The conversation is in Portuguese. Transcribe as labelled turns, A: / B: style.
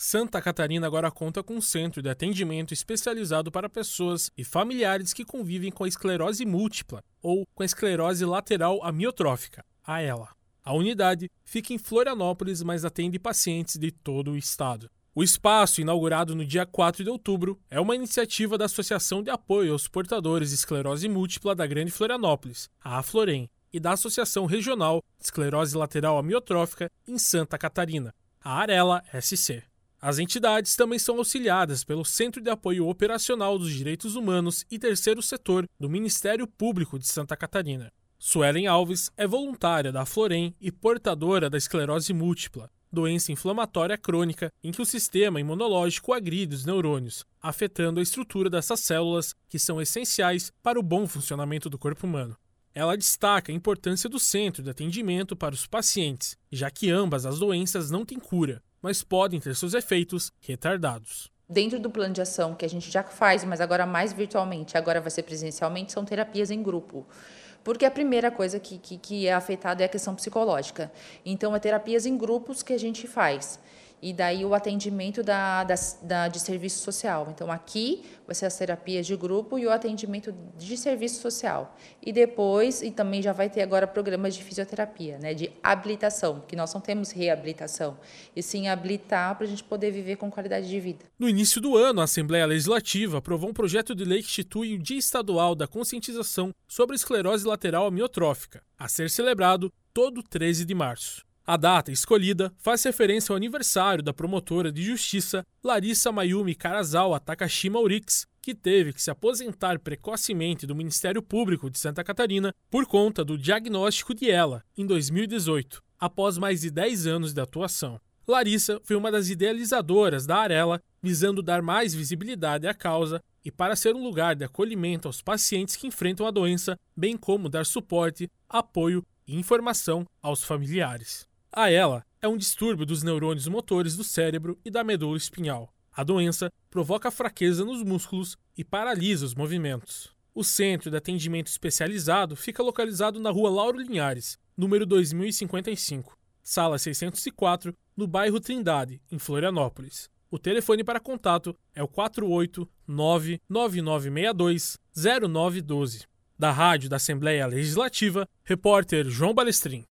A: Santa Catarina agora conta com um centro de atendimento especializado para pessoas e familiares que convivem com a esclerose múltipla ou com a esclerose lateral amiotrófica, a ELA. A unidade fica em Florianópolis, mas atende pacientes de todo o estado. O espaço, inaugurado no dia 4 de outubro, é uma iniciativa da Associação de Apoio aos Portadores de Esclerose Múltipla da Grande Florianópolis, a AFLOREM, e da Associação Regional de Esclerose Lateral Amiotrófica em Santa Catarina, a ARELA-SC. As entidades também são auxiliadas pelo Centro de Apoio Operacional dos Direitos Humanos e Terceiro Setor do Ministério Público de Santa Catarina. Suelen Alves é voluntária da AFLOREM e portadora da esclerose múltipla, doença inflamatória crônica em que o sistema imunológico agride os neurônios, afetando a estrutura dessas células que são essenciais para o bom funcionamento do corpo humano. Ela destaca a importância do centro de atendimento para os pacientes, já que ambas as doenças não têm cura, mas podem ter seus efeitos retardados.
B: Dentro do plano de ação que a gente já faz, mas agora mais virtualmente, agora vai ser presencialmente, são terapias em grupo. Porque a primeira coisa que é afetada é a questão psicológica. Então, é terapias em grupos que a gente faz. E daí o atendimento de serviço social. Então, aqui vai ser as terapias de grupo e o atendimento de serviço social. E depois, e também já vai ter agora programas de fisioterapia, né, de habilitação, que nós não temos reabilitação, e sim habilitar para a gente poder viver com qualidade de vida.
A: No início do ano, a Assembleia Legislativa aprovou um projeto de lei que institui o Dia Estadual da Conscientização sobre a Esclerose Lateral Amiotrófica, a ser celebrado todo 13 de março. A data escolhida faz referência ao aniversário da promotora de justiça Larissa Mayumi Karazawa Takashima Urix, que teve que se aposentar precocemente do Ministério Público de Santa Catarina por conta do diagnóstico de ELA, em 2018, após mais de 10 anos de atuação. Larissa foi uma das idealizadoras da ARELA, visando dar mais visibilidade à causa e para ser um lugar de acolhimento aos pacientes que enfrentam a doença, bem como dar suporte, apoio e informação aos familiares. A ELA é um distúrbio dos neurônios motores do cérebro e da medula espinhal. A doença provoca fraqueza nos músculos e paralisa os movimentos. O Centro de Atendimento Especializado fica localizado na Rua Lauro Linhares, número 2055, sala 604, no bairro Trindade, em Florianópolis. O telefone para contato é o 489-9962-0912. Da Rádio da Assembleia Legislativa, repórter João Balestrin.